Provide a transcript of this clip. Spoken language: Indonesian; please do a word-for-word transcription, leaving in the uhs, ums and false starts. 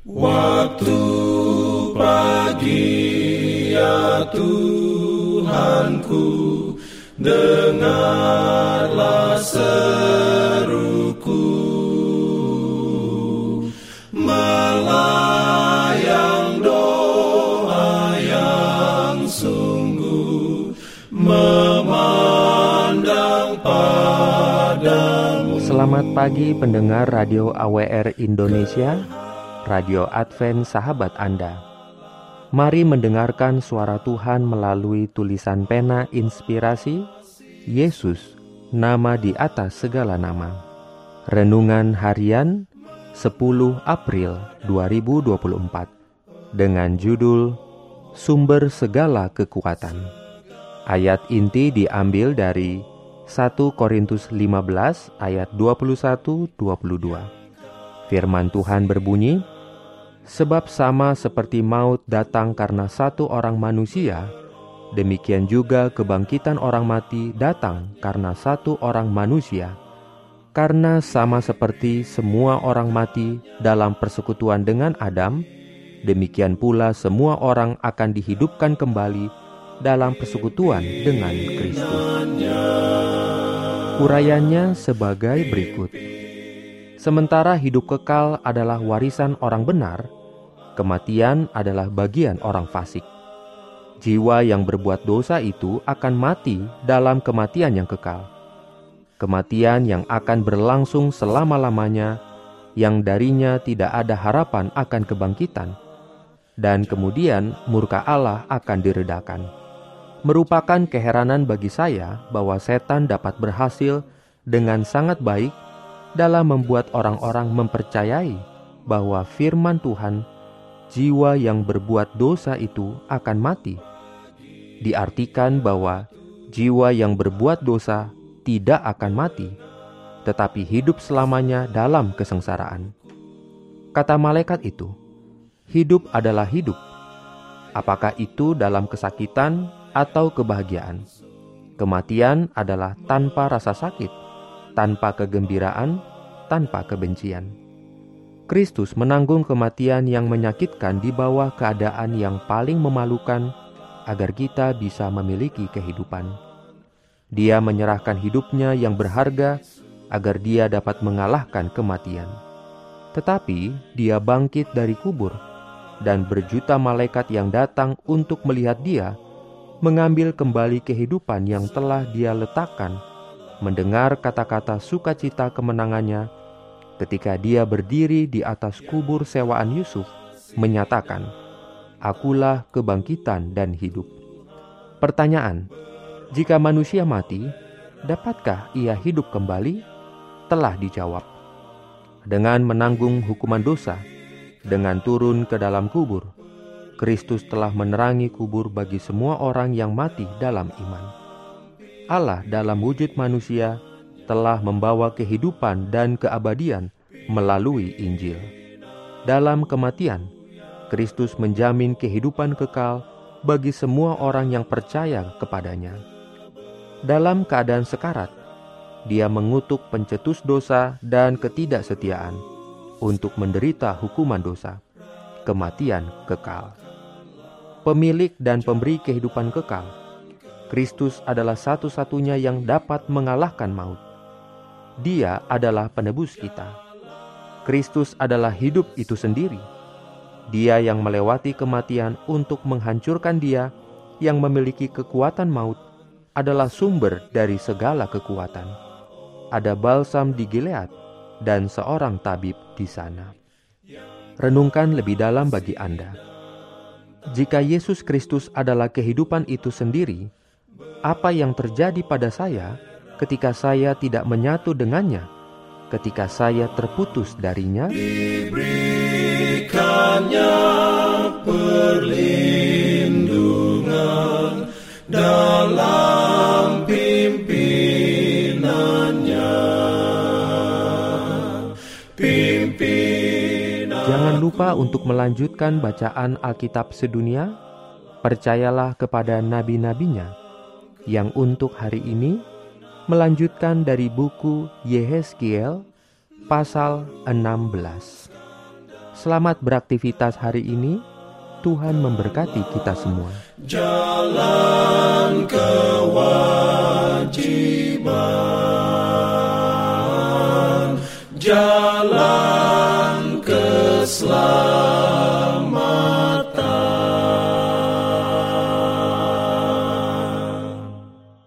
Waktu pagi ya Tuhanku, dengarlah seruku, melayang doa yang sungguh, memandang padamu. Selamat pagi pendengar Radio A W R Indonesia, Radio Advent sahabat Anda. Mari mendengarkan suara Tuhan melalui tulisan pena inspirasi Yesus, nama di atas segala nama. Renungan harian sepuluh April dua ribu dua puluh empat dengan judul Sumber Segala Kekuatan. Ayat inti diambil dari satu Korintus lima belas ayat dua puluh satu sampai dua puluh dua. Firman Tuhan berbunyi, sebab sama seperti maut datang karena satu orang manusia, demikian juga kebangkitan orang mati datang karena satu orang manusia. Karena sama seperti semua orang mati dalam persekutuan dengan Adam, demikian pula semua orang akan dihidupkan kembali dalam persekutuan dengan Kristus. Urayanya sebagai berikut. Sementara hidup kekal adalah warisan orang benar, kematian adalah bagian orang fasik. Jiwa yang berbuat dosa itu akan mati dalam kematian yang kekal. Kematian yang akan berlangsung selama-lamanya, yang darinya tidak ada harapan akan kebangkitan, dan kemudian murka Allah akan diredakan. Merupakan keheranan bagi saya bahwa setan dapat berhasil dengan sangat baik dalam membuat orang-orang mempercayai bahwa firman Tuhan, jiwa yang berbuat dosa itu akan mati. Diartikan bahwa jiwa yang berbuat dosa tidak akan mati, tetapi hidup selamanya dalam kesengsaraan. Kata malaikat itu, hidup adalah hidup. Apakah itu dalam kesakitan atau kebahagiaan? Kematian adalah tanpa rasa sakit, tanpa kegembiraan, tanpa kebencian. Kristus menanggung kematian yang menyakitkan di bawah keadaan yang paling memalukan agar kita bisa memiliki kehidupan. Dia menyerahkan hidupnya yang berharga agar dia dapat mengalahkan kematian. Tetapi dia bangkit dari kubur, dan berjuta malaikat yang datang untuk melihat dia mengambil kembali kehidupan yang telah dia letakkan, mendengar kata-kata sukacita kemenangannya ketika dia berdiri di atas kubur sewaan Yusuf, menyatakan, "Akulah kebangkitan dan hidup." Pertanyaan, jika manusia mati, dapatkah ia hidup kembali? Telah dijawab. Dengan menanggung hukuman dosa, dengan turun ke dalam kubur, Kristus telah menerangi kubur bagi semua orang yang mati dalam iman. Allah dalam wujud manusia telah membawa kehidupan dan keabadian melalui Injil. Dalam kematian, Kristus menjamin kehidupan kekal bagi semua orang yang percaya kepadanya. Dalam keadaan sekarat, dia mengutuk pencetus dosa dan ketidaksetiaan untuk menderita hukuman dosa, kematian kekal. Pemilik dan pemberi kehidupan kekal, Kristus adalah satu-satunya yang dapat mengalahkan maut. Dia adalah penebus kita. Kristus adalah hidup itu sendiri. Dia yang melewati kematian untuk menghancurkan dia yang memiliki kekuatan maut adalah sumber dari segala kekuatan. Ada balsam di Gilead dan seorang tabib di sana. Renungkan lebih dalam bagi Anda. Jika Yesus Kristus adalah kehidupan itu sendiri, apa yang terjadi pada saya ketika saya tidak menyatu dengannya, ketika saya terputus darinya? Diberikannya perlindungan dalam pimpinannya. Pimpinan. Jangan lupa untuk melanjutkan bacaan Alkitab sedunia. Percayalah kepada nabi-nabinya yang untuk hari ini melanjutkan dari buku Yehezkiel pasal enam belas. Selamat beraktivitas hari ini. Tuhan memberkati kita semua. Jalan kewajiban, jalan